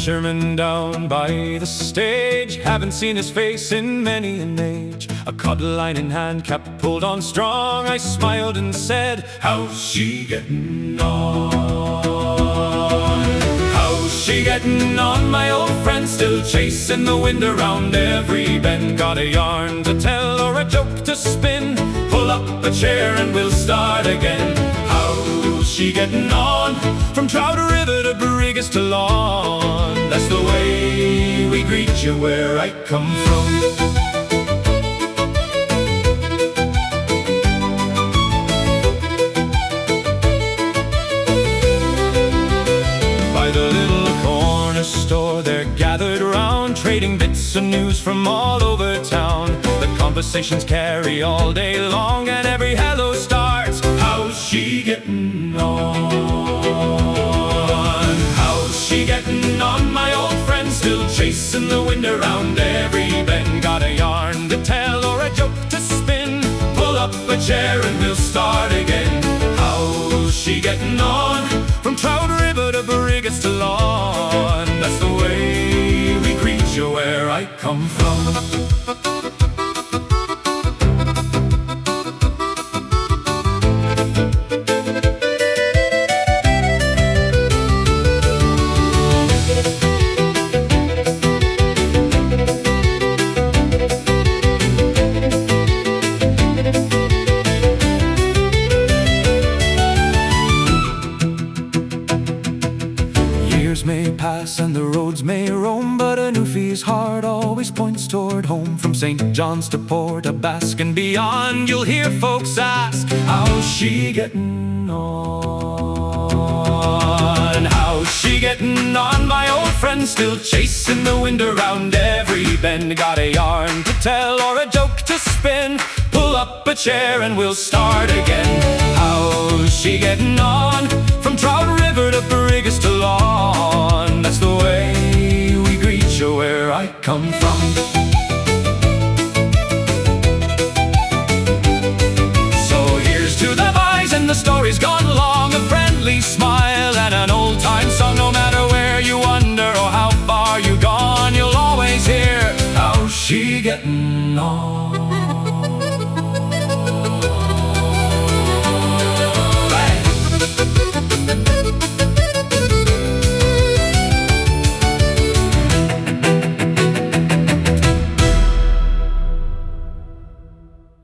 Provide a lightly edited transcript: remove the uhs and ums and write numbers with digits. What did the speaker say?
fisherman down by the stage. Haven't seen his face in many an age. A cod line in hand, cap pulled on strong. I smiled and said, "How's she getting on? How's she getting on, my old friend? Still chasing the wind around every bend. Got a yarn to tell or a joke to spin? Pull up a chair and we'll start again." How's she getting on? From Trout River to Brigus to Lawn. That's the way we greet you where I come from. By the little corner store they're gathered round, trading bits of news from all over town. The conversations carry all day long, and every hello starts, "How's she getting on? How's she getting on, my old friend? Still chasing the wind around every bend. Got a yarn to tell or a joke to spin? Pull up a chair and we'll start again." How's she getting on? From Trout River to Brigus to Lawn. That's the way we greet you where I come from. Years may pass and the roads may roam, but a Newfie's heart always points toward home. From St. John's to Port Abask and beyond, you'll hear folks ask, "How's she getting on? How's she getting on, my old friend? Still chasing the wind around every bend. Got a yarn to tell or a joke to spin? Pull up a chair and we'll start again." How's she getting on? From Trout River to Brigus to Lawn. That's the way we greet you where I come from. So here's to the boys and the story's gone long. A friendly smile and an old-time song. No matter where you wander or how far you've gone, you'll always hear, "How's she getting on?"